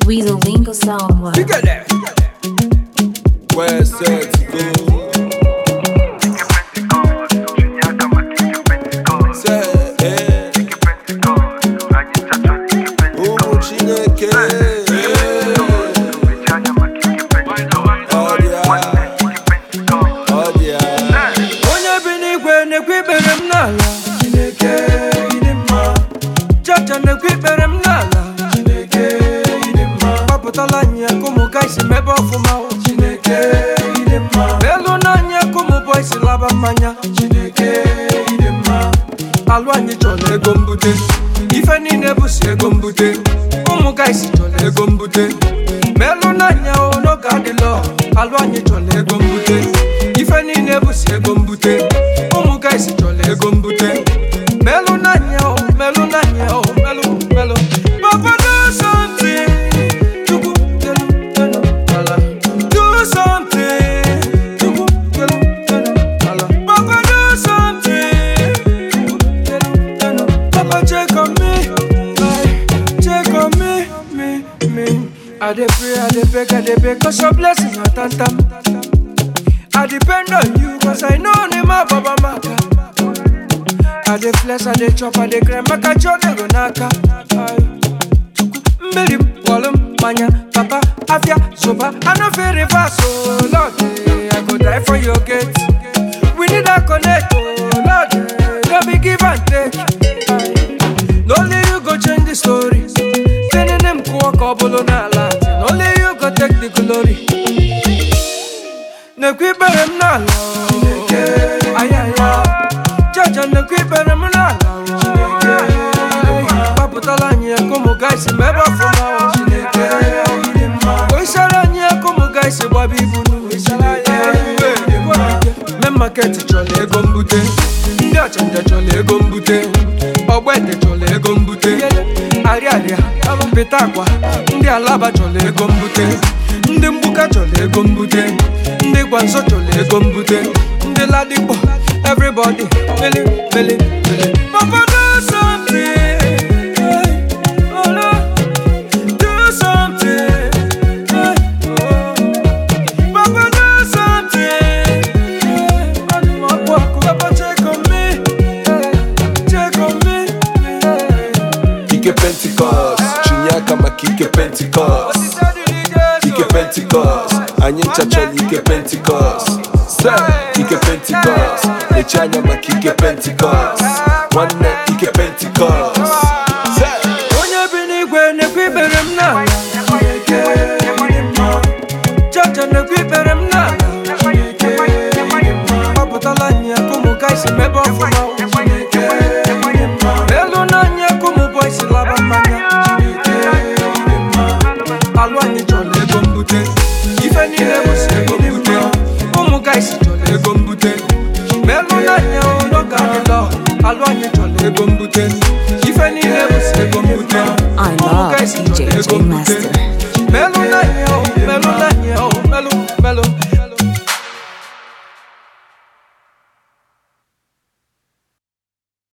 Weasel Lingo Soundwork. You get that? Where set to go? Alwanye chole gombute, ifeni nebuse gombute, umugaisi chole gombute. Melu nanya ono kadilo, alwanye chole gombute, ifeni nebuse gombute, umugaisi chole gombute. Melu nanya melu. Papa do something, chuku telu, ala. Do something, chuku telu, ala. Papa do something. Papa check on me, me. I dey pray, I dey beg, cause your blessing na tantam. I depend on you, cause I know ni ma baba maka. I dey flex, I dey chop, I dey grind, maka chone gonaka. Mbili, walum, manya, papa, afya, soba, I no feel reverse, oh Lord, I go die for your gate. We need a connect, oh Lord, don't be give and take. Only you go change the story. Sending them couple na lot. Only you go take the glory. Ne qui per na la. Ay. Jaja ne qui per na la. Papu talanya como guys me ba fuma. Oi saranya como guys babi bunu. Me market chole gombute. Ndia chanja chole gombute. Ogwete chole gombute, ariaria, petakwa, ndi alaba chole gombute, ndi mbuka chole gombute, ndi kwanso chole gombute, ndi ladipo, everybody, mele. Papa do something, oh no, do something, Papa do something, Papa check on me. Kike Pentecost, Chinyaka makike Pentecost. Kike Pentecost, Anyincha choli Kike Pentecost. Say, Kike Pentecost, Echanya makike Pentecost. One neck Kike Pentecost. Say, Onya bini gwe ne kwiberem na. Chacha ne kwiberem na. Papa talanya kumu kaisi mebo fuma. Melu nanya kumu boys laba manya. Alwani chole gombute, ifeni nebuse gombute. Umu kaisi chole gombute. Melu nanya ono kadilo. Alwani chole gombute, ifeni nebuse gombute. I love DJ J Master. Melu nanya.